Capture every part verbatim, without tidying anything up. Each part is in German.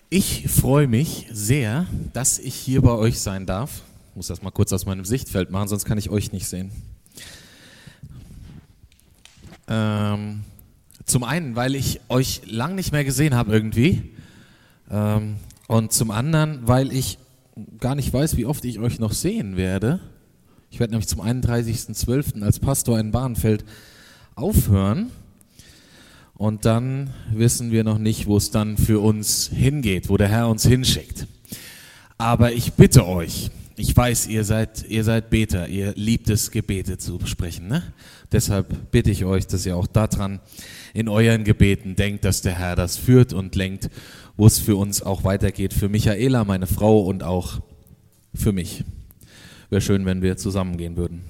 Ich freue mich sehr, dass ich hier bei euch sein darf. Ich muss das mal kurz aus meinem Sichtfeld machen, sonst kann ich euch nicht sehen. Ähm, zum einen, weil ich euch lang nicht mehr gesehen habe irgendwie. Ähm, und zum anderen, weil ich gar nicht weiß, wie oft ich euch noch sehen werde. Ich werde nämlich zum einunddreißigsten zwölften als Pastor in Bahrenfeld aufhören. Und dann wissen wir noch nicht, wo es dann für uns hingeht, wo der Herr uns hinschickt. Aber ich bitte euch, ich weiß, ihr seid, ihr seid Beter, ihr liebt es, Gebete zu sprechen, ne? Deshalb bitte ich euch, dass ihr auch daran in euren Gebeten denkt, dass der Herr das führt und lenkt, wo es für uns auch weitergeht, für Michaela, meine Frau und auch für mich. Wäre schön, wenn wir zusammengehen würden.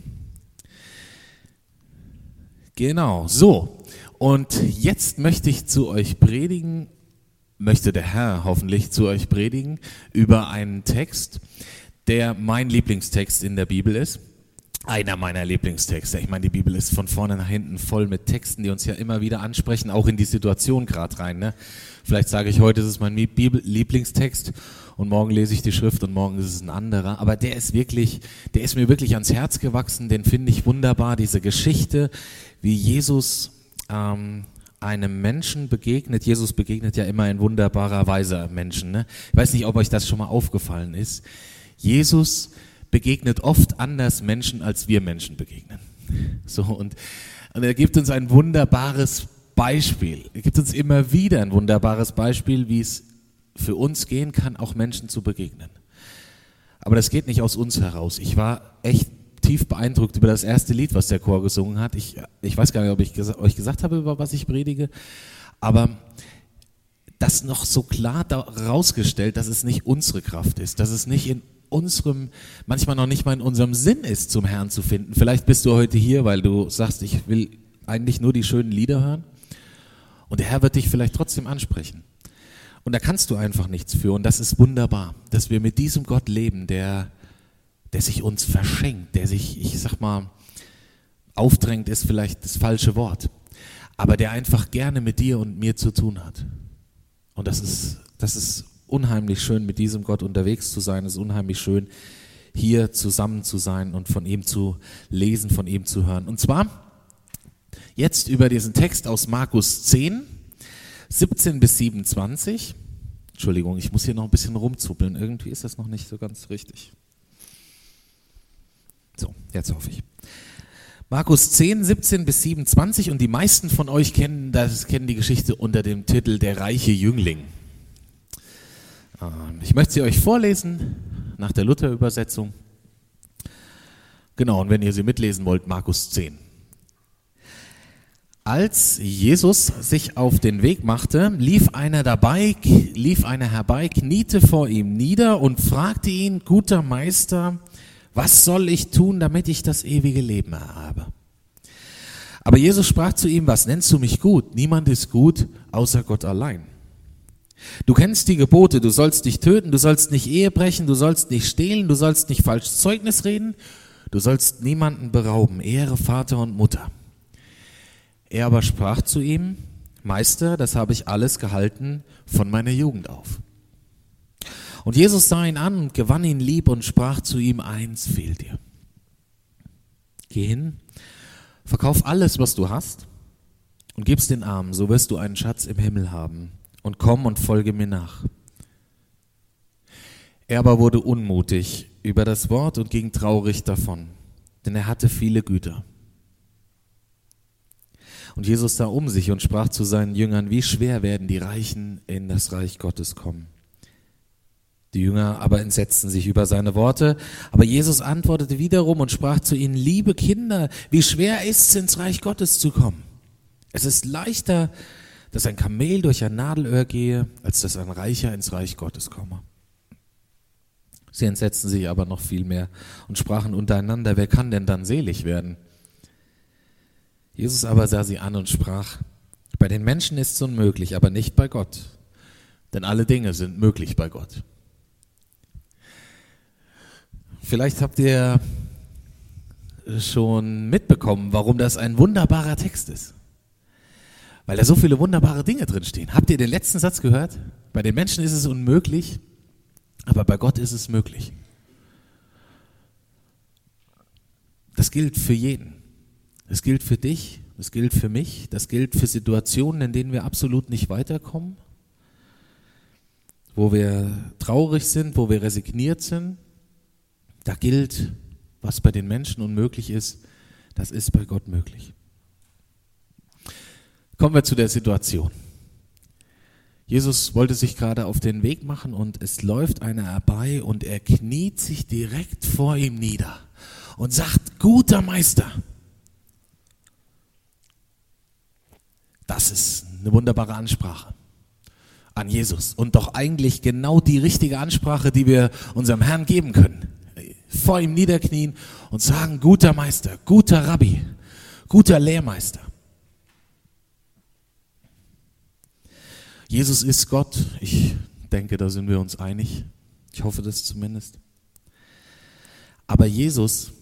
Genau, so. Und jetzt möchte ich zu euch predigen, möchte der Herr hoffentlich zu euch predigen, über einen Text, der mein Lieblingstext in der Bibel ist. Einer meiner Lieblingstexte. Ich meine, die Bibel ist von vorne nach hinten voll mit Texten, die uns ja immer wieder ansprechen, auch in die Situation gerade rein. Ne? Vielleicht sage ich, heute ist es mein Bibel- Lieblingstext und morgen lese ich die Schrift und morgen ist es ein anderer. Aber der ist wirklich, der ist mir wirklich ans Herz gewachsen, den finde ich wunderbar. Diese Geschichte, wie Jesus ähm, einem Menschen begegnet. Jesus begegnet ja immer in wunderbarer Weise Menschen. Ne? Ich weiß nicht, ob euch das schon mal aufgefallen ist. Jesus begegnet oft anders Menschen, als wir Menschen begegnen. So, und, und er gibt uns ein wunderbares Beispiel. Er gibt uns immer wieder ein wunderbares Beispiel, wie es für uns gehen kann, auch Menschen zu begegnen. Aber das geht nicht aus uns heraus. Ich war echt tief beeindruckt über das erste Lied, was der Chor gesungen hat. Ich, ich weiß gar nicht, ob ich gesa- euch gesagt habe, über was ich predige, aber das noch so klar herausgestellt, dass es nicht unsere Kraft ist, dass es nicht in unserem, manchmal noch nicht mal in unserem Sinn ist, zum Herrn zu finden. Vielleicht bist du heute hier, weil du sagst, ich will eigentlich nur die schönen Lieder hören und der Herr wird dich vielleicht trotzdem ansprechen. Und da kannst du einfach nichts für und das ist wunderbar, dass wir mit diesem Gott leben, der der sich uns verschenkt, der sich, ich sag mal, aufdrängt ist vielleicht das falsche Wort, aber der einfach gerne mit dir und mir zu tun hat. Und das ist, das ist unheimlich schön, mit diesem Gott unterwegs zu sein, es ist unheimlich schön, hier zusammen zu sein und von ihm zu lesen, von ihm zu hören. Und zwar jetzt über diesen Text aus Markus zehn, siebzehn bis siebenundzwanzig. Entschuldigung, ich muss hier noch ein bisschen rumzuppeln, irgendwie ist das noch nicht so ganz richtig. So, jetzt hoffe ich. Markus zehn, siebzehn bis siebenundzwanzig und die meisten von euch kennen, das, kennen die Geschichte unter dem Titel Der reiche Jüngling. Ähm, ich möchte sie euch vorlesen nach der Luther-Übersetzung. Genau, und wenn ihr sie mitlesen wollt, Markus zehn. Als Jesus sich auf den Weg machte, lief einer dabei, lief einer herbei, kniete vor ihm nieder und fragte ihn, guter Meister, was soll ich tun, damit ich das ewige Leben erhabe? Aber Jesus sprach zu ihm, was nennst du mich gut? Niemand ist gut, außer Gott allein. Du kennst die Gebote, du sollst nicht töten, du sollst nicht Ehe brechen, du sollst nicht stehlen, du sollst nicht falsches Zeugnis reden, du sollst niemanden berauben, ehre Vater und Mutter. Er aber sprach zu ihm, Meister, das habe ich alles gehalten von meiner Jugend auf. Und Jesus sah ihn an und gewann ihn lieb und sprach zu ihm, eins fehlt dir. Geh hin, verkauf alles, was du hast und gib's den Armen, so wirst du einen Schatz im Himmel haben. Und komm und folge mir nach. Er aber wurde unmutig über das Wort und ging traurig davon, denn er hatte viele Güter. Und Jesus sah um sich und sprach zu seinen Jüngern, wie schwer werden die Reichen in das Reich Gottes kommen. Die Jünger aber entsetzten sich über seine Worte, aber Jesus antwortete wiederum und sprach zu ihnen, liebe Kinder, wie schwer ist es, ins Reich Gottes zu kommen? Es ist leichter, dass ein Kamel durch ein Nadelöhr gehe, als dass ein Reicher ins Reich Gottes komme. Sie entsetzten sich aber noch viel mehr und sprachen untereinander, wer kann denn dann selig werden? Jesus aber sah sie an und sprach, bei den Menschen ist es unmöglich, aber nicht bei Gott, denn alle Dinge sind möglich bei Gott. Vielleicht habt ihr schon mitbekommen, warum das ein wunderbarer Text ist. weil da so viele wunderbare Dinge drinstehen. Habt ihr den letzten Satz gehört? Bei den Menschen ist es unmöglich, aber bei Gott ist es möglich. Das gilt für jeden. Das gilt für dich, das gilt für mich, das gilt für Situationen, in denen wir absolut nicht weiterkommen, wo wir traurig sind, wo wir resigniert sind. Da gilt, was bei den Menschen unmöglich ist, das ist bei Gott möglich. Kommen wir zu der Situation. Jesus wollte sich gerade auf den Weg machen und es läuft einer herbei und er kniet sich direkt vor ihm nieder und sagt, guter Meister. Das ist eine wunderbare Ansprache an Jesus und doch eigentlich genau die richtige Ansprache, die wir unserem Herrn geben können. Vor ihm niederknien und sagen, guter Meister, guter Rabbi, guter Lehrmeister. Jesus ist Gott. Ich denke, da sind wir uns einig. Ich hoffe das zumindest. Aber Jesus,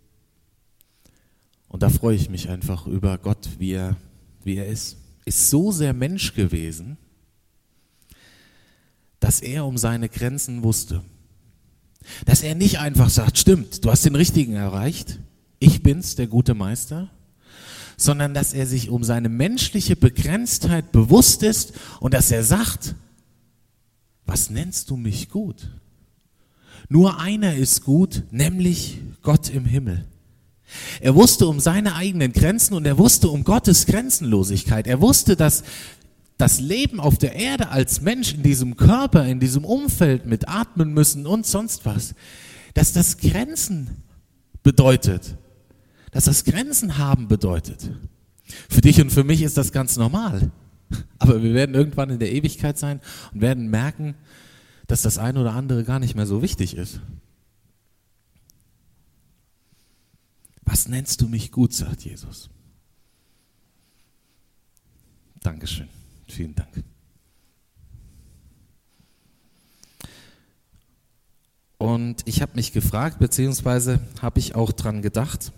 und da freue ich mich einfach über Gott, wie er, wie er ist, ist so sehr Mensch gewesen, dass er um seine Grenzen wusste. Dass er nicht einfach sagt, stimmt, du hast den Richtigen erreicht, ich bin's, der gute Meister, sondern dass er sich um seine menschliche Begrenztheit bewusst ist und dass er sagt, was nennst du mich gut? Nur einer ist gut, nämlich Gott im Himmel. Er wusste um seine eigenen Grenzen und er wusste um Gottes Grenzenlosigkeit. Er wusste, dass das Leben auf der Erde als Mensch in diesem Körper, in diesem Umfeld mit atmen müssen und sonst was, dass das Grenzen bedeutet. Dass das Grenzen haben bedeutet. Für dich und für mich ist das ganz normal. Aber wir werden irgendwann in der Ewigkeit sein und werden merken, dass das eine oder andere gar nicht mehr so wichtig ist. Was nennst du mich gut, sagt Jesus. Dankeschön. Vielen Dank. Und ich habe mich gefragt, beziehungsweise habe ich auch dran gedacht,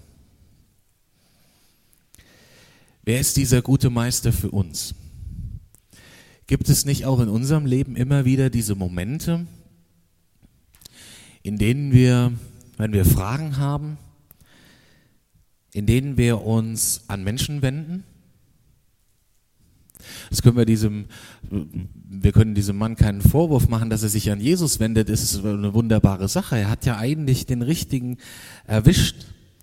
wer ist dieser gute Meister für uns? Gibt es nicht auch in unserem Leben immer wieder diese Momente, in denen wir, wenn wir Fragen haben, in denen wir uns an Menschen wenden? Das können wir diesem, wir können diesem Mann keinen Vorwurf machen, dass er sich an Jesus wendet. Das ist eine wunderbare Sache. Er hat ja eigentlich den Richtigen erwischt.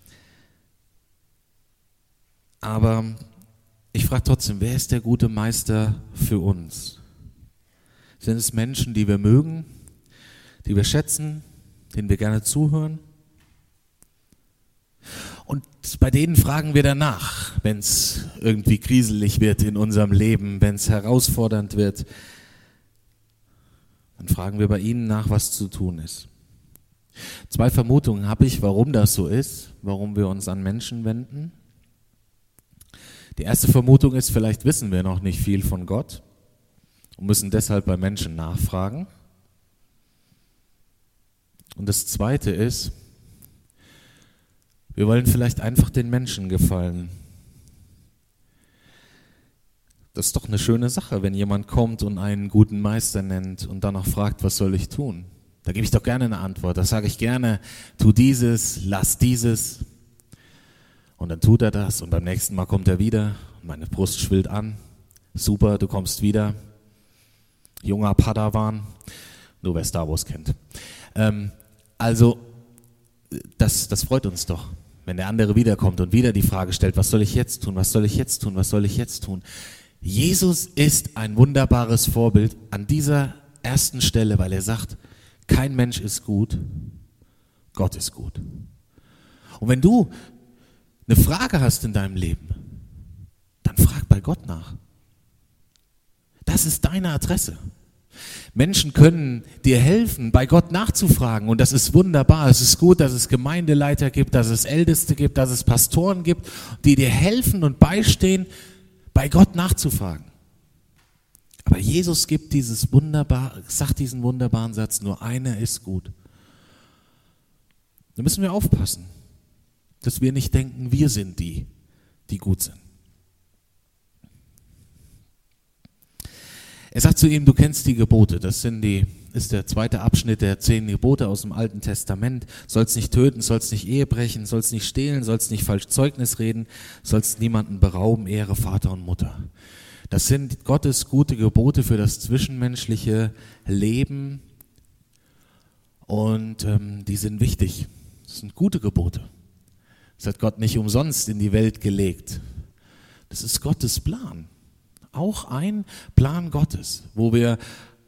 Aber ich frage trotzdem, wer ist der gute Meister für uns? Sind es Menschen, die wir mögen, die wir schätzen, denen wir gerne zuhören? Und bei denen fragen wir danach, wenn es irgendwie kriselig wird in unserem Leben, wenn es herausfordernd wird, dann fragen wir bei ihnen nach, was zu tun ist. Zwei Vermutungen habe ich, warum das so ist, warum wir uns an Menschen wenden. Die erste Vermutung ist, vielleicht wissen wir noch nicht viel von Gott und müssen deshalb bei Menschen nachfragen. Und das zweite ist, wir wollen vielleicht einfach den Menschen gefallen. Das ist doch eine schöne Sache, wenn jemand kommt und einen guten Meister nennt und dann noch fragt, was soll ich tun? Da gebe ich doch gerne eine Antwort. Da sage ich gerne, tu dieses, lass dieses. Und dann tut er das und beim nächsten Mal kommt er wieder und meine Brust schwillt an. Super, du kommst wieder. Junger Padawan, nur wer Star Wars kennt. Ähm, also, das, das freut uns doch, wenn der andere wiederkommt und wieder die Frage stellt, was soll ich jetzt tun, was soll ich jetzt tun, was soll ich jetzt tun? Jesus ist ein wunderbares Vorbild an dieser ersten Stelle, weil er sagt, kein Mensch ist gut, Gott ist gut. Und wenn du eine Frage hast in deinem Leben, dann frag bei Gott nach. Das ist deine Adresse. Menschen können dir helfen, bei Gott nachzufragen und das ist wunderbar. Es ist gut, dass es Gemeindeleiter gibt, dass es Älteste gibt, dass es Pastoren gibt, die dir helfen und beistehen, bei Gott nachzufragen. Aber Jesus gibt dieses wunderbar, sagt diesen wunderbaren Satz, nur einer ist gut. Da müssen wir aufpassen, dass wir nicht denken, wir sind die, die gut sind. Er sagt zu ihm, du kennst die Gebote. Das sind die, ist der zweite Abschnitt der zehn Gebote aus dem Alten Testament. Sollst nicht töten, sollst nicht Ehe brechen, sollst nicht stehlen, sollst nicht falsch Zeugnis reden, sollst niemanden berauben, ehre Vater und Mutter. Das sind Gottes gute Gebote für das zwischenmenschliche Leben und ähm, die sind wichtig. Das sind gute Gebote. Das hat Gott nicht umsonst in die Welt gelegt. Das ist Gottes Plan. Auch ein Plan Gottes, wo wir,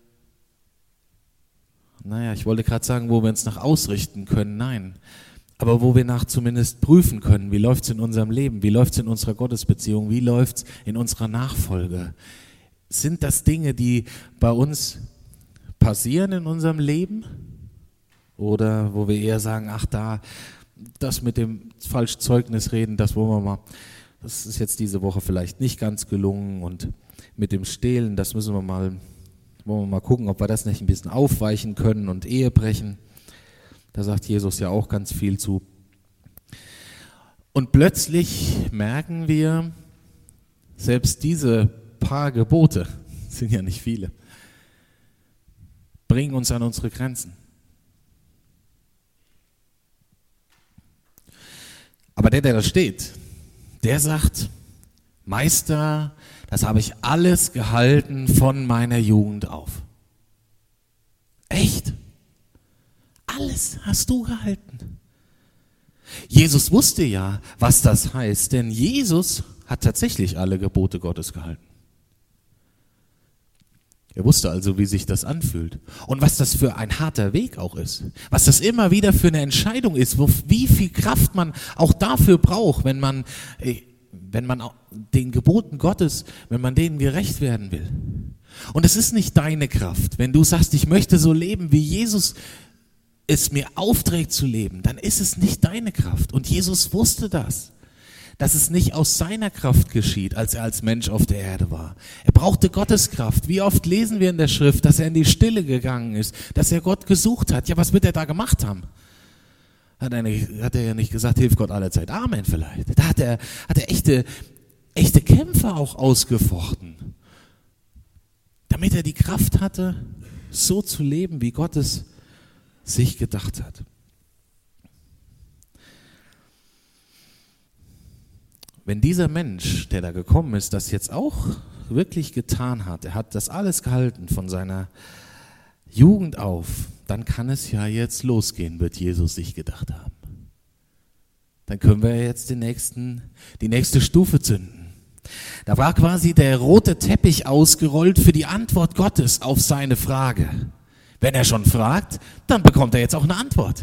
naja, ich wollte gerade sagen, wo wir uns nach ausrichten können, nein, aber wo wir nach zumindest prüfen können, wie läuft es in unserem Leben, wie läuft es in unserer Gottesbeziehung, wie läuft es in unserer Nachfolge. Sind das Dinge, die bei uns passieren in unserem Leben oder wo wir eher sagen, ach da, das mit dem Falschzeugnis reden, das wollen wir mal, das ist jetzt diese Woche vielleicht nicht ganz gelungen und mit dem Stehlen, das müssen wir mal, wollen wir mal gucken, ob wir das nicht ein bisschen aufweichen können und Ehe brechen. Da sagt Jesus ja auch ganz viel zu. Und plötzlich merken wir, selbst diese paar Gebote, sind ja nicht viele, bringen uns an unsere Grenzen. Aber der, der da steht, der sagt, Meister, das habe ich alles gehalten von meiner Jugend auf. Echt? Alles hast du gehalten. Jesus wusste ja, was das heißt, denn Jesus hat tatsächlich alle Gebote Gottes gehalten. Er wusste also, wie sich das anfühlt und was das für ein harter Weg auch ist, was das immer wieder für eine Entscheidung ist, wo, wie viel Kraft man auch dafür braucht, wenn man, wenn man den Geboten Gottes, wenn man denen gerecht werden will. Und es ist nicht deine Kraft, wenn du sagst, ich möchte so leben, wie Jesus es mir aufträgt zu leben, dann ist es nicht deine Kraft. Und Jesus wusste das, dass es nicht aus seiner Kraft geschieht, als er als Mensch auf der Erde war. Er brauchte Gottes Kraft. Wie oft lesen wir in der Schrift, dass er in die Stille gegangen ist, dass er Gott gesucht hat. Ja, was wird er da gemacht haben? Hat er, nicht, hat er ja nicht gesagt, hilf Gott alle Zeit. Amen vielleicht. Da hat er, hat er echte, echte Kämpfe auch ausgefochten, damit er die Kraft hatte, so zu leben, wie Gott es sich gedacht hat. Wenn dieser Mensch, der da gekommen ist, das jetzt auch wirklich getan hat, er hat das alles gehalten von seiner Jugend auf, dann kann es ja jetzt losgehen, wird Jesus sich gedacht haben. Dann können wir jetzt den nächsten, die nächste Stufe zünden. Da war quasi der rote Teppich ausgerollt für die Antwort Gottes auf seine Frage. Wenn er schon fragt, dann bekommt er jetzt auch eine Antwort.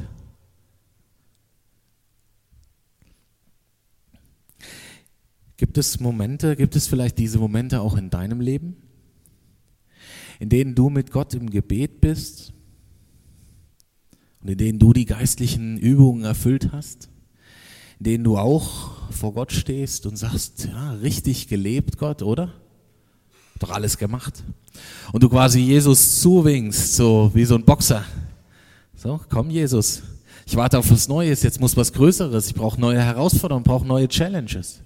Gibt es Momente, gibt es vielleicht diese Momente auch in deinem Leben, in denen du mit Gott im Gebet bist und in denen du die geistlichen Übungen erfüllt hast, in denen du auch vor Gott stehst und sagst, ja, richtig gelebt Gott, oder? Doch alles gemacht. Und du quasi Jesus zuwinkst, so wie so ein Boxer. So, komm Jesus, ich warte auf was Neues, jetzt muss was Größeres, ich brauche neue Herausforderungen, brauche neue Challenges.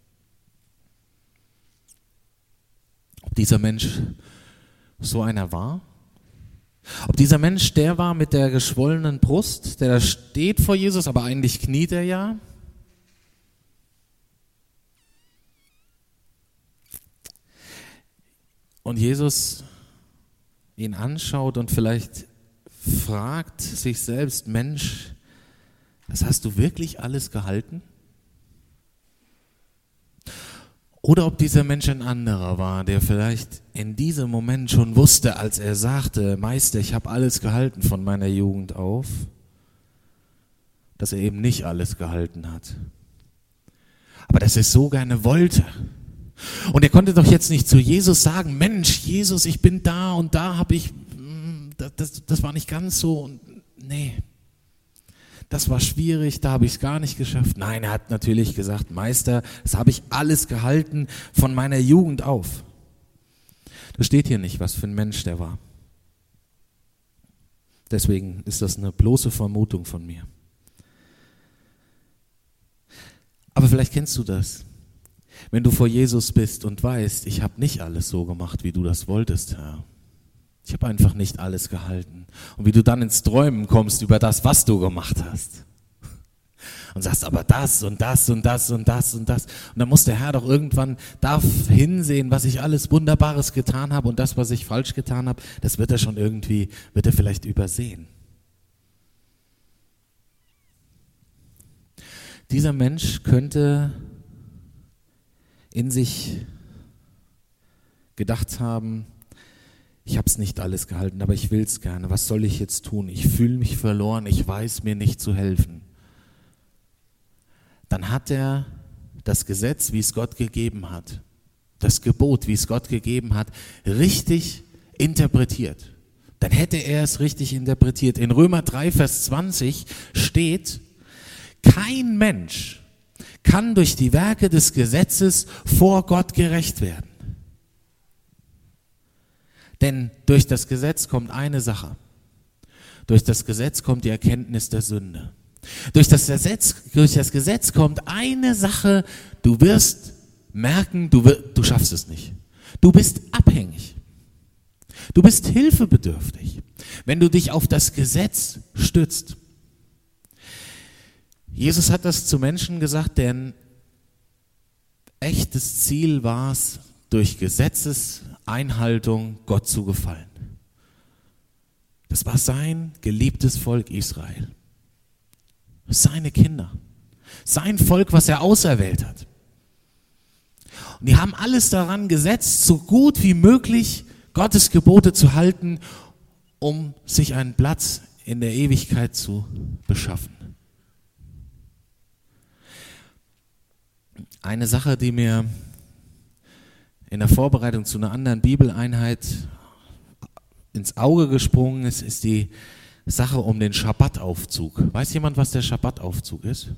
Ob dieser Mensch so einer war? Ob dieser Mensch der war mit der geschwollenen Brust, der da steht vor Jesus, aber eigentlich kniet er ja? Und Jesus ihn anschaut und vielleicht fragt sich selbst, Mensch, das hast du wirklich alles gehalten? Oder ob dieser Mensch ein anderer war, der vielleicht in diesem Moment schon wusste, als er sagte, Meister, ich habe alles gehalten von meiner Jugend auf, dass er eben nicht alles gehalten hat. Aber dass er es so gerne wollte. Und er konnte doch jetzt nicht zu Jesus sagen, Mensch, Jesus, ich bin da und da habe ich, das, das war nicht ganz so. Nee, das war schwierig, da habe ich es gar nicht geschafft. Nein, er hat natürlich gesagt, Meister, das habe ich alles gehalten von meiner Jugend auf. Da steht hier nicht, was für ein Mensch der war. Deswegen ist das eine bloße Vermutung von mir. Aber vielleicht kennst du das. Wenn du vor Jesus bist und weißt, ich habe nicht alles so gemacht, wie du das wolltest, Herr. Ich habe einfach nicht alles gehalten. Und wie du dann ins Träumen kommst über das, was du gemacht hast. Und sagst, aber das und das und das und das und das. Und dann muss der Herr doch irgendwann da hinsehen, was ich alles Wunderbares getan habe und das, was ich falsch getan habe, das wird er schon irgendwie, wird er vielleicht übersehen. Dieser Mensch könnte in sich gedacht haben, ich habe es nicht alles gehalten, aber ich will es gerne. Was soll ich jetzt tun? Ich fühle mich verloren, ich weiß mir nicht zu helfen. Dann hat er das Gesetz, wie es Gott gegeben hat, das Gebot, wie es Gott gegeben hat, richtig interpretiert. Dann hätte er es richtig interpretiert. In Römer drei, Vers zwanzig steht, kein Mensch kann durch die Werke des Gesetzes vor Gott gerecht werden. Denn durch das Gesetz kommt eine Sache. Durch das Gesetz kommt die Erkenntnis der Sünde. Durch das Gesetz, durch das Gesetz kommt eine Sache, du wirst merken, du, wir, du schaffst es nicht. Du bist abhängig. Du bist hilfebedürftig, wenn du dich auf das Gesetz stützt. Jesus hat das zu Menschen gesagt, deren echtes Ziel war es, durch Gesetzeseinhaltung Gott zu gefallen. Das war sein geliebtes Volk Israel. Seine Kinder. Sein Volk, was er auserwählt hat. Und die haben alles daran gesetzt, so gut wie möglich Gottes Gebote zu halten, um sich einen Platz in der Ewigkeit zu beschaffen. Eine Sache, die mir in der Vorbereitung zu einer anderen Bibeleinheit ins Auge gesprungen ist, ist die Sache um den Schabbataufzug. Weiß jemand, was der Schabbataufzug ist?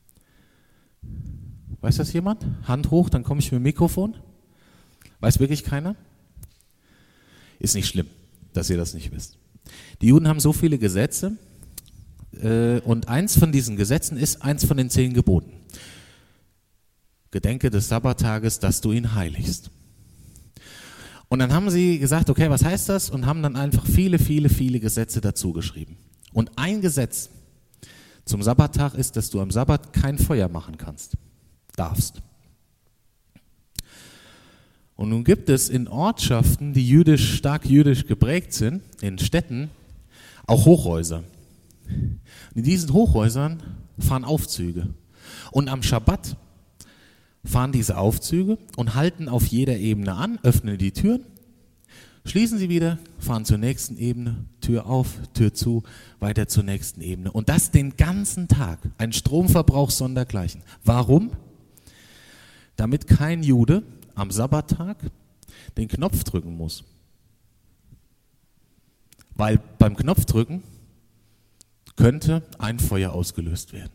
Weiß das jemand? Hand hoch, dann komme ich mit dem Mikrofon. Weiß wirklich keiner? Ist nicht schlimm, dass ihr das nicht wisst. Die Juden haben so viele Gesetze äh, und eins von diesen Gesetzen ist eins von den zehn Geboten. Gedenke des Sabbattages, dass du ihn heiligst. Und dann haben sie gesagt, okay, was heißt das? Und haben dann einfach viele, viele, viele Gesetze dazu geschrieben. Und ein Gesetz zum Sabbattag ist, dass du am Sabbat kein Feuer machen kannst, darfst. Und nun gibt es in Ortschaften, die jüdisch, stark jüdisch geprägt sind, in Städten, auch Hochhäuser. Und in diesen Hochhäusern fahren Aufzüge. Und am Schabbat fahren diese Aufzüge und halten auf jeder Ebene an, öffnen die Türen, schließen sie wieder, fahren zur nächsten Ebene, Tür auf, Tür zu, weiter zur nächsten Ebene. Und das den ganzen Tag, ein Stromverbrauch sondergleichen. Warum? Damit kein Jude am Sabbattag den Knopf drücken muss. Weil beim Knopfdrücken könnte ein Feuer ausgelöst werden.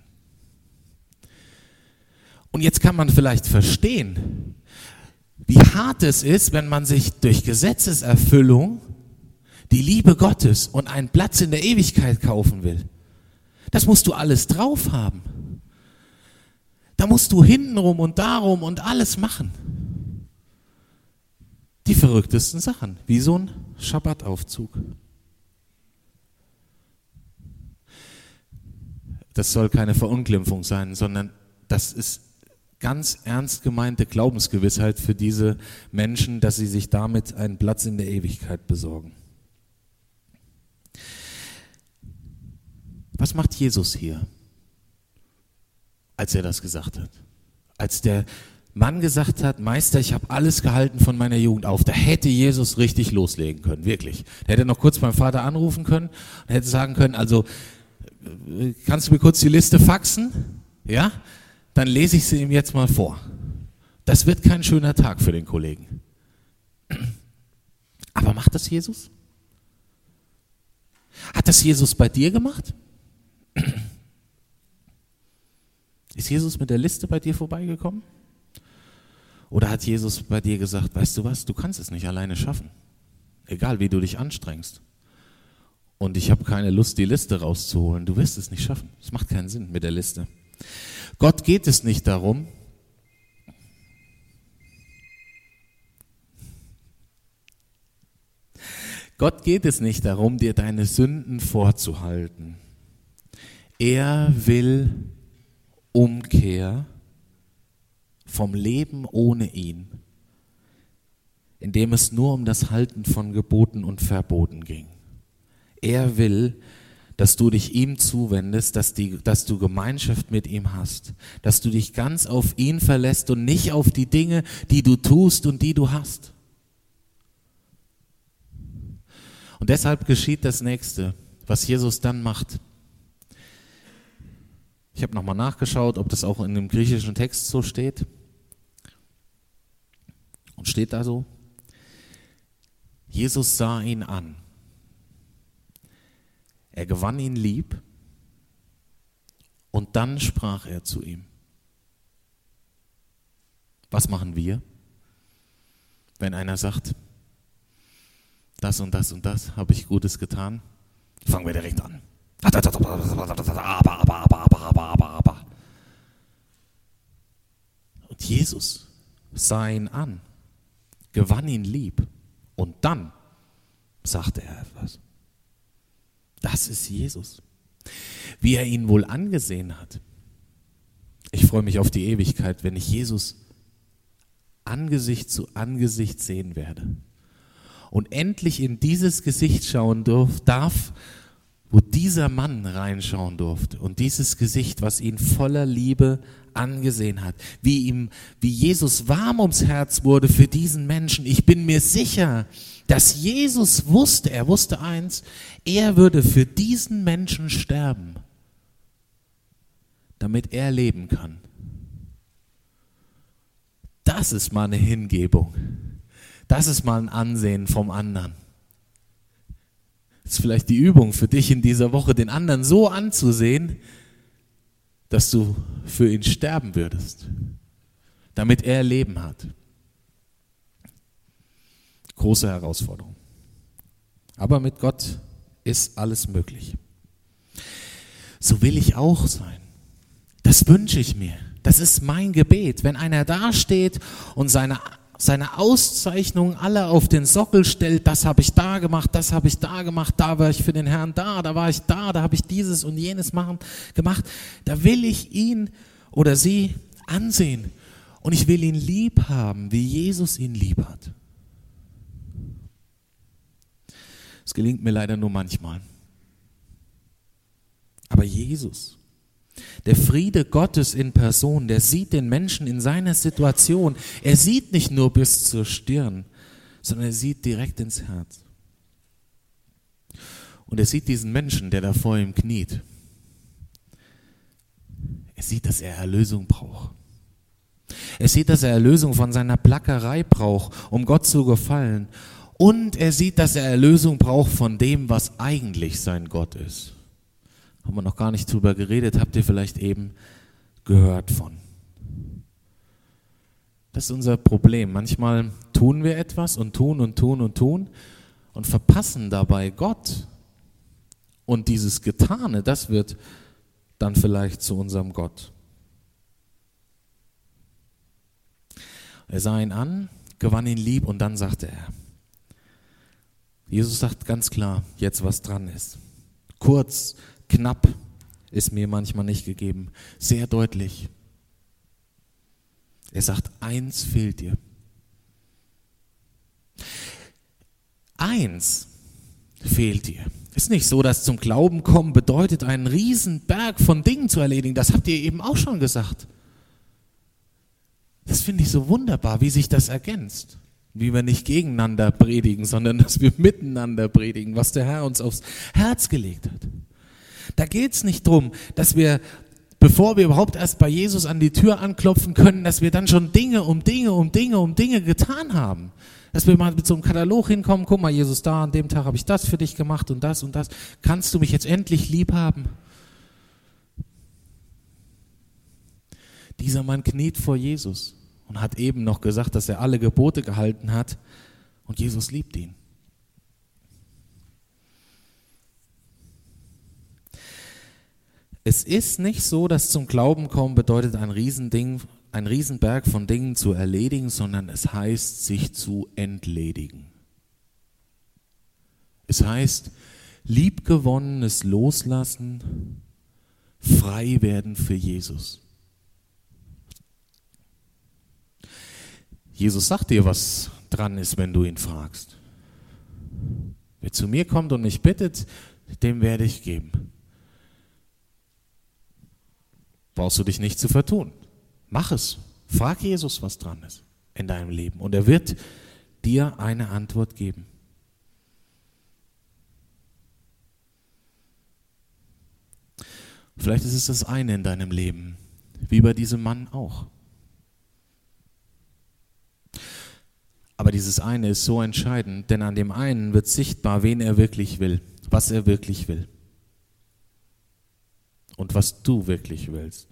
Und jetzt kann man vielleicht verstehen, wie hart es ist, wenn man sich durch Gesetzeserfüllung die Liebe Gottes und einen Platz in der Ewigkeit kaufen will. Das musst du alles drauf haben. Da musst du hintenrum und darum und alles machen. Die verrücktesten Sachen, wie so ein Schabbataufzug. Das soll keine Verunglimpfung sein, sondern das ist ganz ernst gemeinte Glaubensgewissheit für diese Menschen, dass sie sich damit einen Platz in der Ewigkeit besorgen. Was macht Jesus hier, als er das gesagt hat? Als der Mann gesagt hat, Meister, ich habe alles gehalten von meiner Jugend auf, da hätte Jesus richtig loslegen können, wirklich. Da hätte er noch kurz beim Vater anrufen können und hätte sagen können, also kannst du mir kurz die Liste faxen? Ja? Dann lese ich sie ihm jetzt mal vor. Das wird kein schöner Tag für den Kollegen. Aber macht das Jesus? Hat das Jesus bei dir gemacht? Ist Jesus mit der Liste bei dir vorbeigekommen? Oder hat Jesus bei dir gesagt, weißt du was, du kannst es nicht alleine schaffen. Egal wie du dich anstrengst. Und ich habe keine Lust, die Liste rauszuholen. Du wirst es nicht schaffen. Es macht keinen Sinn mit der Liste. Gott geht es nicht darum, Gott geht es nicht darum, dir deine Sünden vorzuhalten. Er will Umkehr vom Leben ohne ihn, in dem es nur um das Halten von Geboten und Verboten ging. Er will, dass du dich ihm zuwendest, dass, die, dass du Gemeinschaft mit ihm hast, dass du dich ganz auf ihn verlässt und nicht auf die Dinge, die du tust und die du hast. Und deshalb geschieht das Nächste, was Jesus dann macht. Ich habe nochmal nachgeschaut, ob das auch in dem griechischen Text so steht. Und steht da so: Jesus sah ihn an. Er gewann ihn lieb und dann sprach er zu ihm. Was machen wir, wenn einer sagt, das und das und das habe ich Gutes getan? Fangen wir direkt an. Aber, aber, aber, aber, aber, aber, aber. Und Jesus sah ihn an, gewann ihn lieb und dann sagte er etwas. Das ist Jesus. Wie er ihn wohl angesehen hat. Ich freue mich auf die Ewigkeit, wenn ich Jesus Angesicht zu Angesicht sehen werde. Und endlich in dieses Gesicht schauen durf, darf, wo dieser Mann reinschauen durfte. Und dieses Gesicht, was ihn voller Liebe angesehen hat. Wie ihm, wie Jesus warm ums Herz wurde für diesen Menschen. Ich bin mir sicher, dass Jesus wusste, er wusste eins, er würde für diesen Menschen sterben, damit er leben kann. Das ist mal eine Hingebung. Das ist mal ein Ansehen vom anderen. Das ist vielleicht die Übung für dich in dieser Woche, den anderen so anzusehen, dass du für ihn sterben würdest, damit er Leben hat. Große Herausforderung. Aber mit Gott ist alles möglich. So will ich auch sein. Das wünsche ich mir. Das ist mein Gebet. Wenn einer dasteht und seine, seine Auszeichnungen alle auf den Sockel stellt, das habe ich da gemacht, das habe ich da gemacht, da war ich für den Herrn da, da war ich da, da habe ich dieses und jenes machen, gemacht, da will ich ihn oder sie ansehen und ich will ihn lieb haben, wie Jesus ihn lieb hat. Es gelingt mir leider nur manchmal. Aber Jesus, der Friede Gottes in Person, der sieht den Menschen in seiner Situation. Er sieht nicht nur bis zur Stirn, sondern er sieht direkt ins Herz. Und er sieht diesen Menschen, der da vor ihm kniet. Er sieht, dass er Erlösung braucht. Er sieht, dass er Erlösung von seiner Plackerei braucht, um Gott zu gefallen. Und er sieht, dass er Erlösung braucht von dem, was eigentlich sein Gott ist. Haben wir noch gar nicht drüber geredet, habt ihr vielleicht eben gehört von. Das ist unser Problem. Manchmal tun wir etwas und tun und tun und tun und verpassen dabei Gott. Und dieses Getane, das wird dann vielleicht zu unserem Gott. Er sah ihn an, gewann ihn lieb und dann sagte er, Jesus sagt ganz klar, jetzt was dran ist. Kurz, knapp ist mir manchmal nicht gegeben, sehr deutlich. Er sagt, eins fehlt dir. Eins fehlt dir. Ist nicht so, dass zum Glauben kommen bedeutet, einen riesen Berg von Dingen zu erledigen. Das habt ihr eben auch schon gesagt. Das finde ich so wunderbar, wie sich das ergänzt. Wie wir nicht gegeneinander predigen, sondern dass wir miteinander predigen, was der Herr uns aufs Herz gelegt hat. Da geht es nicht darum, dass wir, bevor wir überhaupt erst bei Jesus an die Tür anklopfen können, dass wir dann schon Dinge um Dinge um Dinge um Dinge getan haben. Dass wir mal mit so einem Katalog hinkommen, guck mal Jesus, da an dem Tag habe ich das für dich gemacht und das und das. Kannst du mich jetzt endlich lieb haben? Dieser Mann kniet vor Jesus und hat eben noch gesagt, dass er alle Gebote gehalten hat und Jesus liebt ihn. Es ist nicht so, dass zum Glauben kommen bedeutet, ein Riesending, ein Riesenberg von Dingen zu erledigen, sondern es heißt, sich zu entledigen. Es heißt, liebgewonnenes Loslassen, frei werden für Jesus. Jesus sagt dir, was dran ist, wenn du ihn fragst. Wer zu mir kommt und mich bittet, dem werde ich geben. Brauchst du dich nicht zu vertun. Mach es. Frag Jesus, was dran ist in deinem Leben. Und er wird dir eine Antwort geben. Vielleicht ist es das eine in deinem Leben, wie bei diesem Mann auch. Aber dieses eine ist so entscheidend, denn an dem einen wird sichtbar, wen er wirklich will, was er wirklich will und was du wirklich willst.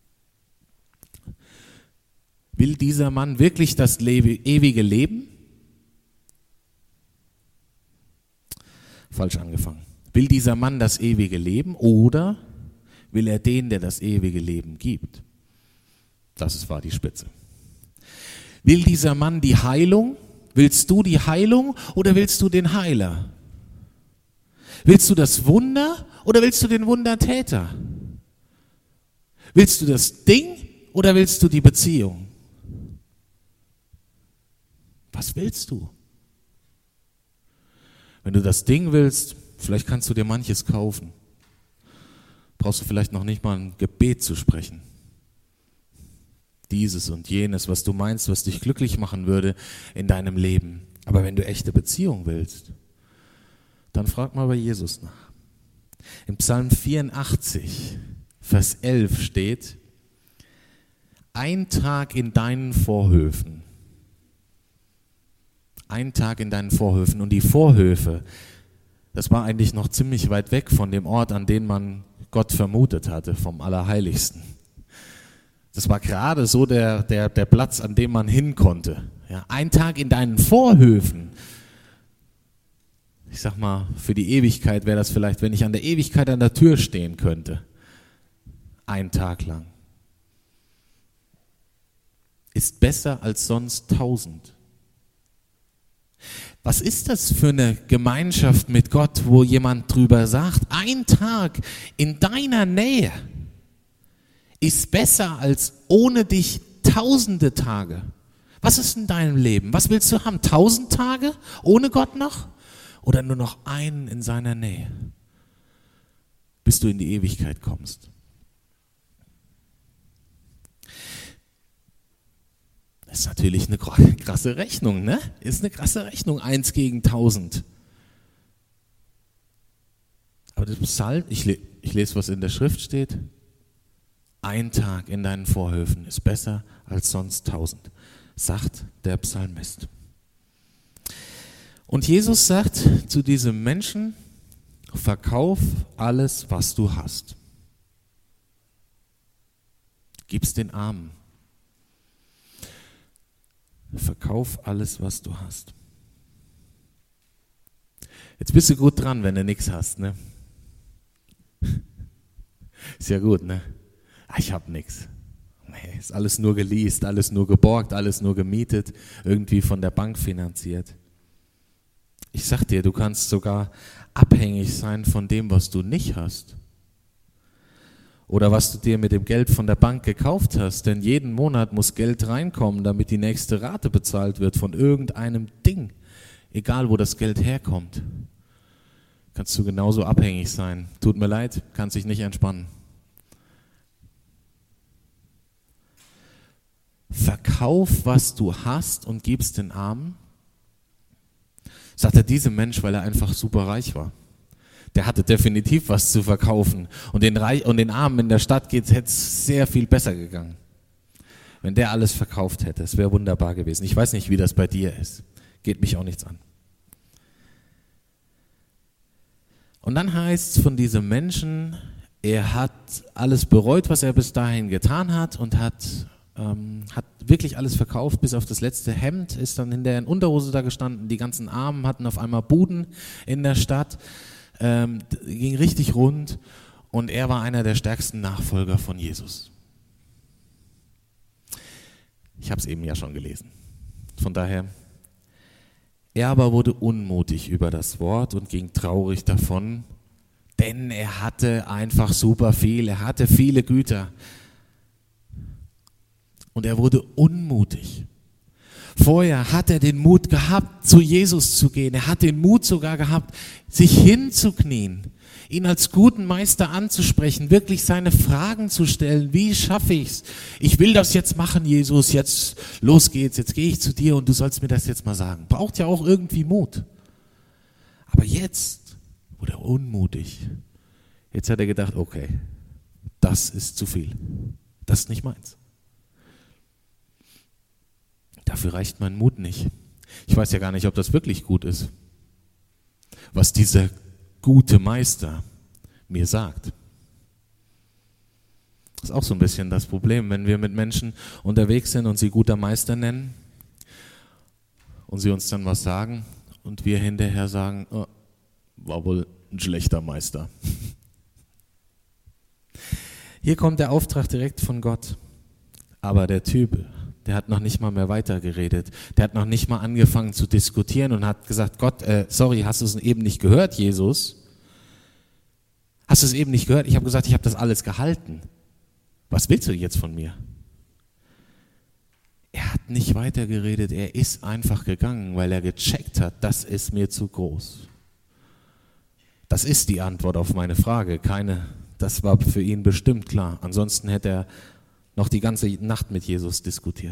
Will dieser Mann wirklich das ewige Leben? Falsch angefangen. Will dieser Mann das ewige Leben oder will er den, der das ewige Leben gibt? Das war die Spitze. Will dieser Mann die Heilung? Willst du die Heilung oder willst du den Heiler? Willst du das Wunder oder willst du den Wundertäter? Willst du das Ding oder willst du die Beziehung? Was willst du? Wenn du das Ding willst, vielleicht kannst du dir manches kaufen. Brauchst du vielleicht noch nicht mal ein Gebet zu sprechen. Dieses und jenes, was du meinst, was dich glücklich machen würde in deinem Leben. Aber wenn du echte Beziehung willst, dann frag mal bei Jesus nach. Im Psalm vierundachtzig, Vers elf steht, ein Tag in deinen Vorhöfen. Ein Tag in deinen Vorhöfen. Und die Vorhöfe, das war eigentlich noch ziemlich weit weg von dem Ort, an den man Gott vermutet hatte, vom Allerheiligsten. Das war gerade so der, der, der Platz, an dem man hin konnte. Ja, ein Tag in deinen Vorhöfen. Ich sag mal, für die Ewigkeit wäre das vielleicht, wenn ich an der Ewigkeit an der Tür stehen könnte. Ein Tag lang. Ist besser als sonst tausend. Was ist das für eine Gemeinschaft mit Gott, wo jemand drüber sagt, ein Tag in deiner Nähe ist besser als ohne dich tausende Tage. Was ist in deinem Leben? Was willst du haben? Tausend Tage ohne Gott noch? Oder nur noch einen in seiner Nähe? Bis du in die Ewigkeit kommst. Das ist natürlich eine krasse Rechnung, ne? Ist eine krasse Rechnung, eins gegen tausend. Aber das Psalm, ich, ich lese, was in der Schrift steht. Ein Tag in deinen Vorhöfen ist besser als sonst tausend, sagt der Psalmist. Und Jesus sagt zu diesem Menschen, verkauf alles, was du hast. Gib's den Armen. Verkauf alles, was du hast. Jetzt bist du gut dran, wenn du nichts hast, ne? Ist ja gut, ne? Ich hab nichts. Nee, ist alles nur geleast, alles nur geborgt, alles nur gemietet, irgendwie von der Bank finanziert. Ich sag dir, du kannst sogar abhängig sein von dem, was du nicht hast. Oder was du dir mit dem Geld von der Bank gekauft hast. Denn jeden Monat muss Geld reinkommen, damit die nächste Rate bezahlt wird von irgendeinem Ding. Egal, wo das Geld herkommt. Kannst du genauso abhängig sein. Tut mir leid, kannst dich nicht entspannen. Verkauf, was du hast und gib's den Armen. Sagt er diesem Mensch, weil er einfach super reich war. Der hatte definitiv was zu verkaufen. Und den, Reich, und den Armen in der Stadt hätte es sehr viel besser gegangen. Wenn der alles verkauft hätte. Es wäre wunderbar gewesen. Ich weiß nicht, wie das bei dir ist. Geht mich auch nichts an. Und dann heißt es von diesem Menschen, er hat alles bereut, was er bis dahin getan hat und hat, ähm, hat wirklich alles verkauft, bis auf das letzte Hemd, ist dann hinterher in Unterhose da gestanden. Die ganzen Armen hatten auf einmal Buden in der Stadt. Ähm, ging richtig rund und er war einer der stärksten Nachfolger von Jesus. Ich habe es eben ja schon gelesen. Von daher, Er aber wurde unmutig über das Wort und ging traurig davon, denn er hatte einfach super viel, er hatte viele Güter. Und er wurde unmutig. Vorher hat er den Mut gehabt, zu Jesus zu gehen. Er hat den Mut sogar gehabt, sich hinzuknien, ihn als guten Meister anzusprechen, wirklich seine Fragen zu stellen. Wie schaffe ich's? Ich will das jetzt machen, Jesus. Jetzt los geht's. Jetzt gehe ich zu dir und du sollst mir das jetzt mal sagen. Braucht ja auch irgendwie Mut. Aber jetzt wurde er unmutig. Jetzt hat er gedacht, okay, das ist zu viel. Das ist nicht meins. Dafür reicht mein Mut nicht. Ich weiß ja gar nicht, ob das wirklich gut ist, was dieser gute Meister mir sagt. Das ist auch so ein bisschen das Problem, wenn wir mit Menschen unterwegs sind und sie guter Meister nennen und sie uns dann was sagen und wir hinterher sagen, oh, war wohl ein schlechter Meister. Hier kommt der Auftrag direkt von Gott, aber der Typ, der hat noch nicht mal mehr weitergeredet. Der hat noch nicht mal angefangen zu diskutieren und hat gesagt, Gott, äh, sorry, hast du es eben nicht gehört, Jesus? Hast du es eben nicht gehört? Ich habe gesagt, ich habe das alles gehalten. Was willst du jetzt von mir? Er hat nicht weitergeredet, er ist einfach gegangen, weil er gecheckt hat, das ist mir zu groß. Das ist die Antwort auf meine Frage, keine, das war für ihn bestimmt klar. Ansonsten hätte er noch die ganze Nacht mit Jesus diskutiert.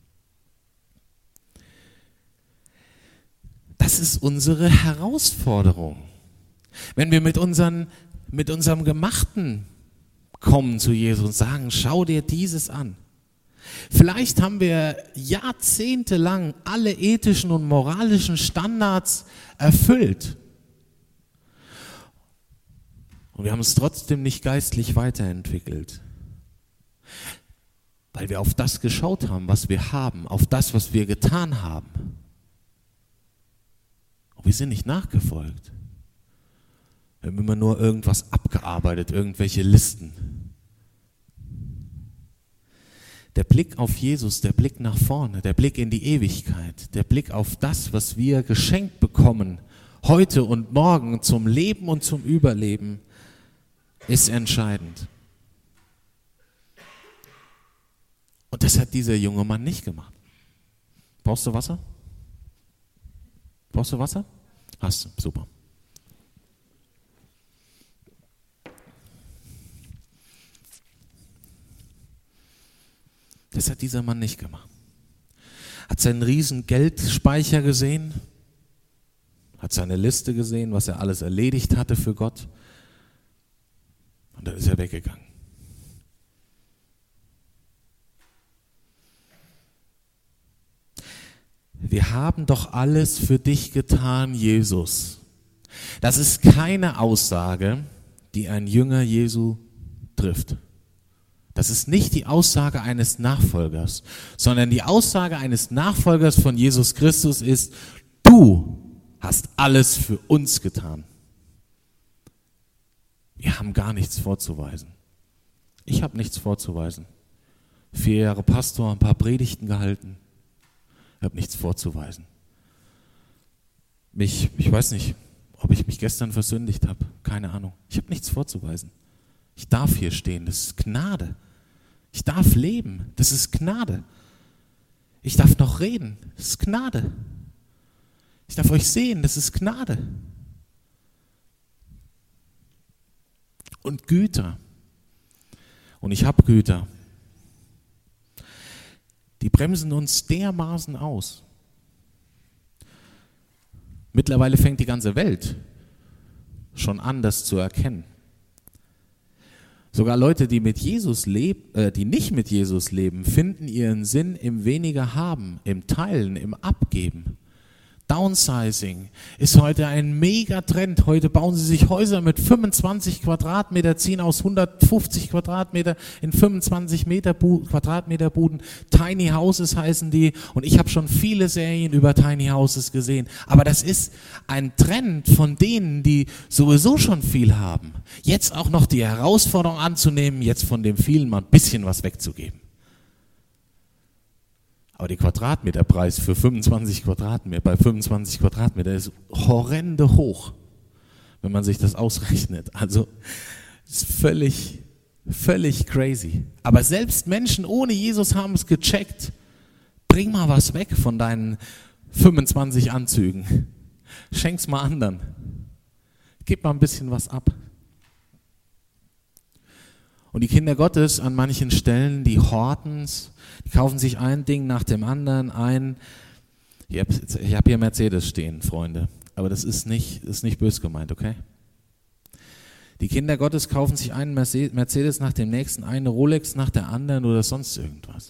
Das ist unsere Herausforderung. Wenn wir mit, unseren, mit unserem Gemachten kommen zu Jesus und sagen, schau dir dieses an. Vielleicht haben wir jahrzehntelang alle ethischen und moralischen Standards erfüllt. Und wir haben es trotzdem nicht geistlich weiterentwickelt. Weil wir auf das geschaut haben, was wir haben, auf das, was wir getan haben. Und wir sind nicht nachgefolgt. Wir haben immer nur irgendwas abgearbeitet, irgendwelche Listen. Der Blick auf Jesus, der Blick nach vorne, der Blick in die Ewigkeit, der Blick auf das, was wir geschenkt bekommen, heute und morgen zum Leben und zum Überleben, ist entscheidend. Und das hat dieser junge Mann nicht gemacht. Brauchst du Wasser? Brauchst du Wasser? Hast du, super. Das hat dieser Mann nicht gemacht. Hat seinen riesen Geldspeicher gesehen, hat seine Liste gesehen, was er alles erledigt hatte für Gott, und dann ist er weggegangen. Wir haben doch alles für dich getan, Jesus. Das ist keine Aussage, die ein Jünger Jesu trifft. Das ist nicht die Aussage eines Nachfolgers, sondern die Aussage eines Nachfolgers von Jesus Christus ist, du hast alles für uns getan. Wir haben gar nichts vorzuweisen. Ich habe nichts vorzuweisen. Vier Jahre Pastor, ein paar Predigten gehalten. Ich habe nichts vorzuweisen. Mich, ich weiß nicht, ob ich mich gestern versündigt habe. Keine Ahnung. Ich habe nichts vorzuweisen. Ich darf hier stehen. Das ist Gnade. Ich darf leben. Das ist Gnade. Ich darf noch reden. Das ist Gnade. Ich darf euch sehen. Das ist Gnade. Und Güter. Und ich habe Güter. Die bremsen uns dermaßen aus. Mittlerweile fängt die ganze Welt schon an, das zu erkennen. Sogar Leute, die mit Jesus leben, äh, die nicht mit Jesus leben, finden ihren Sinn im weniger haben, im Teilen, im Abgeben. Downsizing ist heute ein Megatrend. Heute bauen sie sich Häuser mit fünfundzwanzig Quadratmeter, ziehen aus hundertfünfzig Quadratmeter in fünfundzwanzig Meter Bu- Quadratmeter Buden. Tiny Houses heißen die. Und ich habe schon viele Serien über Tiny Houses gesehen. Aber das ist ein Trend von denen, die sowieso schon viel haben. Jetzt auch noch die Herausforderung anzunehmen, jetzt von dem vielen mal ein bisschen was wegzugeben. Aber der Quadratmeterpreis für fünfundzwanzig Quadratmeter, bei fünfundzwanzig Quadratmeter ist horrende hoch, wenn man sich das ausrechnet. Also ist völlig, völlig crazy. Aber selbst Menschen ohne Jesus haben es gecheckt. Bring mal was weg von deinen fünfundzwanzig Anzügen. Schenk's mal anderen. Gib mal ein bisschen was ab. Und die Kinder Gottes an manchen Stellen, die horten's, die kaufen sich ein Ding nach dem anderen ein. Ich habe hab hier Mercedes stehen, Freunde, aber das ist nicht, ist nicht böse gemeint, okay? Die Kinder Gottes kaufen sich einen Mercedes nach dem nächsten, eine Rolex nach der anderen oder sonst irgendwas.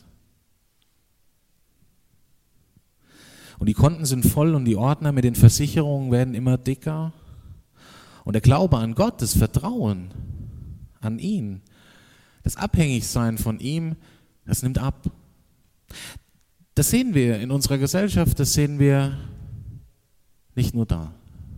Und die Konten sind voll und die Ordner mit den Versicherungen werden immer dicker. Und der Glaube an Gott, das Vertrauen an ihn, das Abhängigsein von ihm, das nimmt ab. Das sehen wir in unserer Gesellschaft, das sehen wir nicht nur da.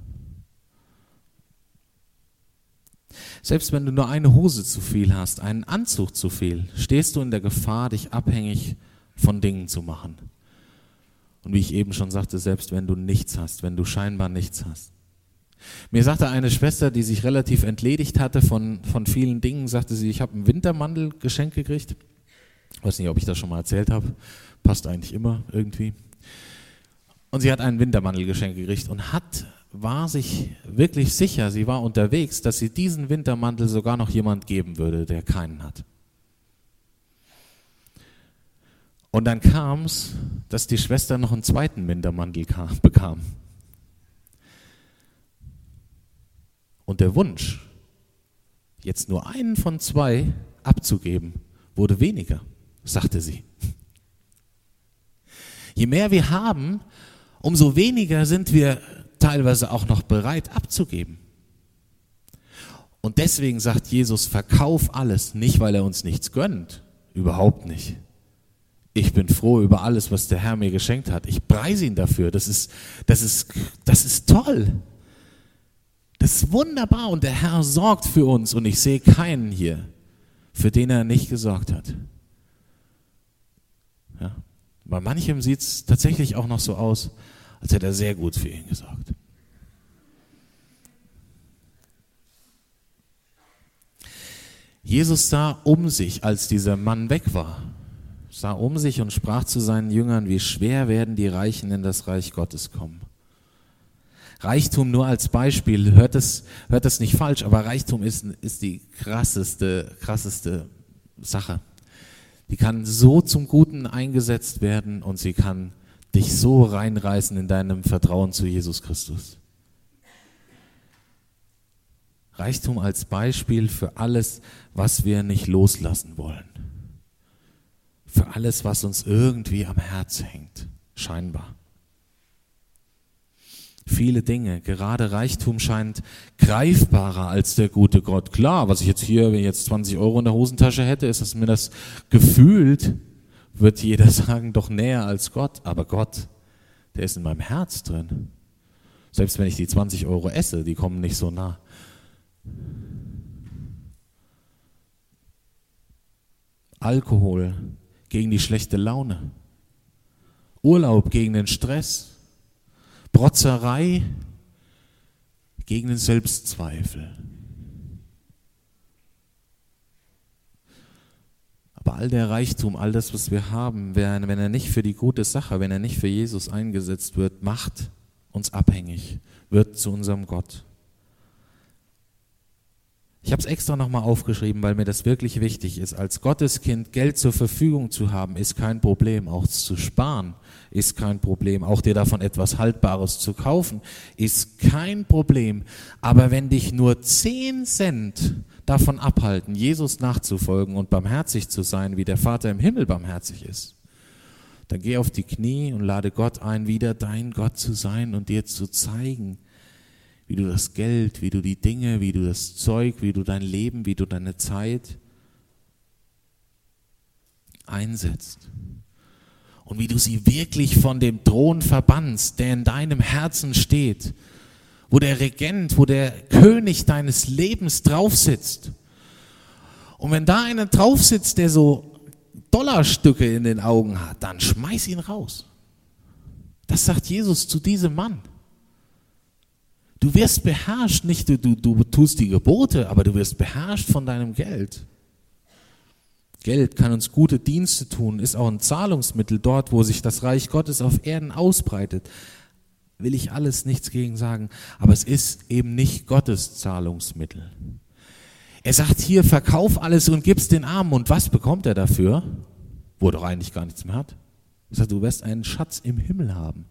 Selbst wenn du nur eine Hose zu viel hast, einen Anzug zu viel, stehst du in der Gefahr, dich abhängig von Dingen zu machen. Und wie ich eben schon sagte, selbst wenn du nichts hast, wenn du scheinbar nichts hast. Mir sagte eine Schwester, die sich relativ entledigt hatte von, von vielen Dingen, sagte sie, ich habe einen Wintermantel geschenkt gekriegt. Ich weiß nicht, ob ich das schon mal erzählt habe. Passt eigentlich immer irgendwie. Und sie hat einen Wintermantel geschenkt gekriegt und hat, war sich wirklich sicher, sie war unterwegs, dass sie diesen Wintermantel sogar noch jemand geben würde, der keinen hat. Und dann kam es, dass die Schwester noch einen zweiten Wintermantel kam, bekam. Und der Wunsch, jetzt nur einen von zwei abzugeben, wurde weniger, sagte sie. Je mehr wir haben, umso weniger sind wir teilweise auch noch bereit abzugeben. Und deswegen sagt Jesus, verkauf alles, nicht weil er uns nichts gönnt, überhaupt nicht. Ich bin froh über alles, was der Herr mir geschenkt hat. Ich preise ihn dafür, das ist, das ist, das ist toll. Das ist wunderbar und der Herr sorgt für uns und ich sehe keinen hier, für den er nicht gesorgt hat. Ja. Bei manchem sieht es tatsächlich auch noch so aus, als hätte er sehr gut für ihn gesorgt. Jesus sah um sich, als dieser Mann weg war, sah um sich und sprach zu seinen Jüngern, wie schwer werden die Reichen in das Reich Gottes kommen. Reichtum nur als Beispiel, hört das, hört das nicht falsch, aber Reichtum ist, ist die krasseste, krasseste Sache. Die kann so zum Guten eingesetzt werden und sie kann dich so reinreißen in deinem Vertrauen zu Jesus Christus. Reichtum als Beispiel für alles, was wir nicht loslassen wollen. Für alles, was uns irgendwie am Herz hängt, scheinbar. Viele Dinge, gerade Reichtum scheint greifbarer als der gute Gott. Klar, was ich jetzt hier, wenn ich jetzt zwanzig Euro in der Hosentasche hätte, ist das mir das gefühlt, wird jeder sagen, doch näher als Gott. Aber Gott, der ist in meinem Herz drin. Selbst wenn ich die zwanzig Euro esse, die kommen nicht so nah. Alkohol gegen die schlechte Laune. Urlaub gegen den Stress. Protzerei gegen den Selbstzweifel. Aber all der Reichtum, all das, was wir haben, wenn er nicht für die gute Sache, wenn er nicht für Jesus eingesetzt wird, macht uns abhängig, wird zu unserem Gott. Ich habe es extra nochmal aufgeschrieben, weil mir das wirklich wichtig ist. Als Gotteskind Geld zur Verfügung zu haben, ist kein Problem. Auch zu sparen ist kein Problem. Auch dir davon etwas Haltbares zu kaufen, ist kein Problem. Aber wenn dich nur zehn Cent davon abhalten, Jesus nachzufolgen und barmherzig zu sein, wie der Vater im Himmel barmherzig ist, dann geh auf die Knie und lade Gott ein, wieder dein Gott zu sein und dir zu zeigen, wie du das Geld, wie du die Dinge, wie du das Zeug, wie du dein Leben, wie du deine Zeit einsetzt. Und wie du sie wirklich von dem Thron verbannst, der in deinem Herzen steht, wo der Regent, wo der König deines Lebens drauf sitzt. Und wenn da einer drauf sitzt, der so, Dollarstücke in den Augen hat, dann schmeiß ihn raus. Das sagt Jesus zu diesem Mann. Du wirst beherrscht, nicht du, du, du tust die Gebote, aber du wirst beherrscht von deinem Geld. Geld kann uns gute Dienste tun, ist auch ein Zahlungsmittel dort, wo sich das Reich Gottes auf Erden ausbreitet. Will ich alles nichts gegen sagen, aber es ist eben nicht Gottes Zahlungsmittel. Er sagt hier, verkauf alles und gib's den Armen. Und was bekommt er dafür? Wo er doch eigentlich gar nichts mehr hat. Er sagt, du wirst einen Schatz im Himmel haben.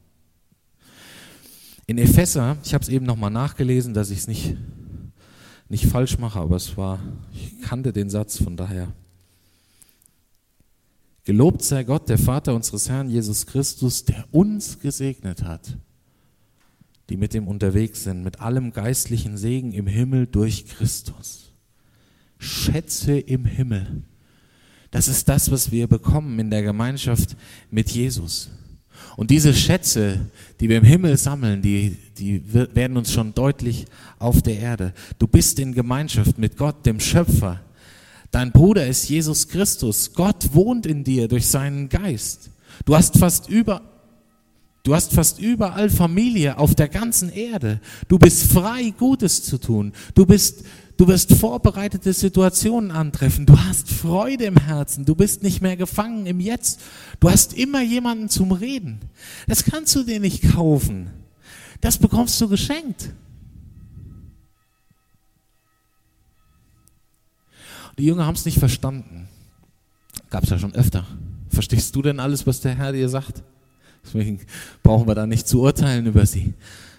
In Epheser, ich habe es eben nochmal nachgelesen, dass ich es nicht, nicht falsch mache, aber es war, ich kannte den Satz, von daher. Gelobt sei Gott, der Vater unseres Herrn Jesus Christus, der uns gesegnet hat, die mit ihm unterwegs sind, mit allem geistlichen Segen im Himmel durch Christus. Schätze im Himmel. Das ist das, was wir bekommen in der Gemeinschaft mit Jesus. Und diese Schätze, die wir im Himmel sammeln, die, die werden uns schon deutlich auf der Erde. Du bist in Gemeinschaft mit Gott, dem Schöpfer. Dein Bruder ist Jesus Christus. Gott wohnt in dir durch seinen Geist. Du hast fast über, du hast fast überall Familie auf der ganzen Erde. Du bist frei, Gutes zu tun. Du bist Du wirst vorbereitete Situationen antreffen. Du hast Freude im Herzen. Du bist nicht mehr gefangen im Jetzt. Du hast immer jemanden zum Reden. Das kannst du dir nicht kaufen. Das bekommst du geschenkt. Die Jünger haben es nicht verstanden. Gab es ja schon öfter. Verstehst du denn alles, was der Herr dir sagt? Deswegen brauchen wir da nicht zu urteilen über sie.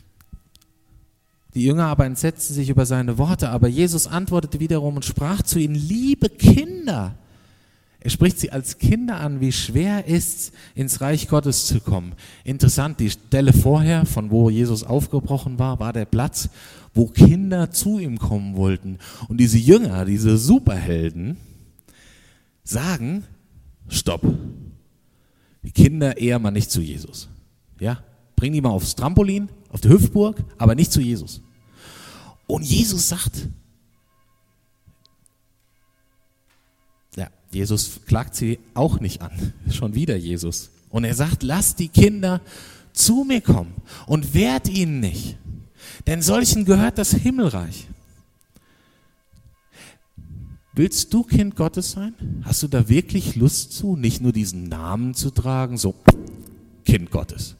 Die Jünger aber entsetzten sich über seine Worte, aber Jesus antwortete wiederum und sprach zu ihnen, liebe Kinder. Er spricht sie als Kinder an, wie schwer ist, ins Reich Gottes zu kommen. Interessant, die Stelle vorher, von wo Jesus aufgebrochen war, war der Platz, wo Kinder zu ihm kommen wollten. Und diese Jünger, diese Superhelden, sagen, stopp, die Kinder eher mal nicht zu Jesus. Ja? Bring die mal aufs Trampolin, auf die Hüpfburg, aber nicht zu Jesus. Und Jesus sagt, ja, Jesus klagt sie auch nicht an, schon wieder Jesus. Und er sagt, lasst die Kinder zu mir kommen und wehrt ihnen nicht, denn solchen gehört das Himmelreich. Willst du Kind Gottes sein? Hast du da wirklich Lust zu, nicht nur diesen Namen zu tragen, so Kind Gottes?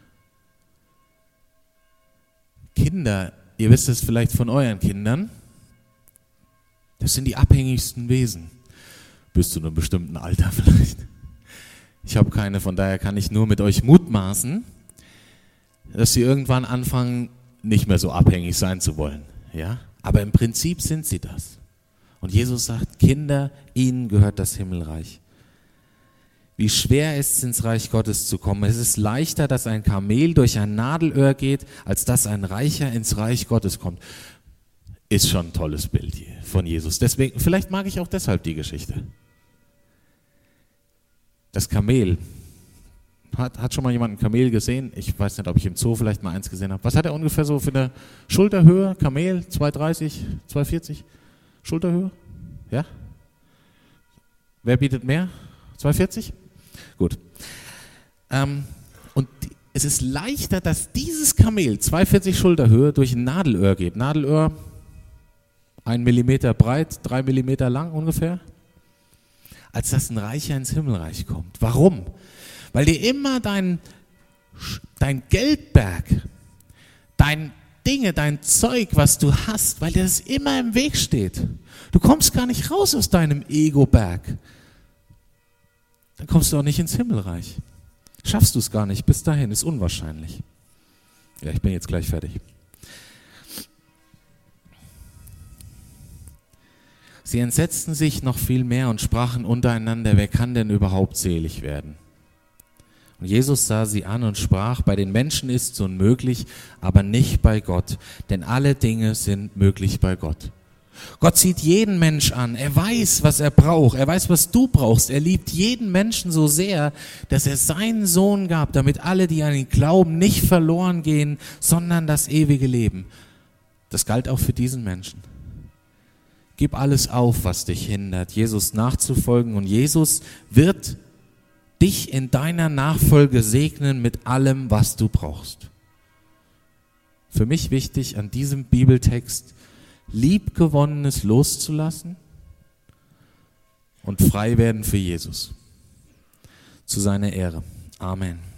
Kinder, ihr wisst es vielleicht von euren Kindern, das sind die abhängigsten Wesen. Bis zu einem bestimmten Alter vielleicht. Ich habe keine, von daher kann ich nur mit euch mutmaßen, dass sie irgendwann anfangen, nicht mehr so abhängig sein zu wollen. Ja? Aber im Prinzip sind sie das. Und Jesus sagt, Kinder, ihnen gehört das Himmelreich. Wie schwer ist es, ins Reich Gottes zu kommen. Es ist leichter, dass ein Kamel durch ein Nadelöhr geht, als dass ein Reicher ins Reich Gottes kommt. Ist schon ein tolles Bild hier von Jesus. Deswegen, vielleicht mag ich auch deshalb die Geschichte. Das Kamel. Hat, hat schon mal jemand ein Kamel gesehen? Ich weiß nicht, ob ich im Zoo vielleicht mal eins gesehen habe. Was hat er ungefähr so für eine Schulterhöhe? Kamel, zwei dreißig, zwei vierzig? Schulterhöhe? Ja? Wer bietet mehr? zwei vierzig? Gut. Ähm, und die, es ist leichter, dass dieses Kamel, zwei vierzig Schulterhöhe, durch ein Nadelöhr geht. Nadelöhr, ein Millimeter breit, drei Millimeter lang ungefähr, als dass ein Reicher ins Himmelreich kommt. Warum? Weil dir immer dein, dein Geldberg, dein Dinge, dein Zeug, was du hast, weil dir das immer im Weg steht. Du kommst gar nicht raus aus deinem Ego-Berg. Dann kommst du auch nicht ins Himmelreich. Schaffst du es gar nicht, bis dahin, ist unwahrscheinlich. Ja, ich bin jetzt gleich fertig. Sie entsetzten sich noch viel mehr und sprachen untereinander, wer kann denn überhaupt selig werden? Und Jesus sah sie an und sprach, bei den Menschen ist es unmöglich, aber nicht bei Gott, denn alle Dinge sind möglich bei Gott. Gott sieht jeden Mensch an, er weiß, was er braucht, er weiß, was du brauchst, er liebt jeden Menschen so sehr, dass er seinen Sohn gab, damit alle, die an ihn glauben, nicht verloren gehen, sondern das ewige Leben. Das galt auch für diesen Menschen. Gib alles auf, was dich hindert, Jesus nachzufolgen, und Jesus wird dich in deiner Nachfolge segnen mit allem, was du brauchst. Für mich wichtig an diesem Bibeltext, Liebgewonnenes loszulassen und frei werden für Jesus. Zu seiner Ehre. Amen.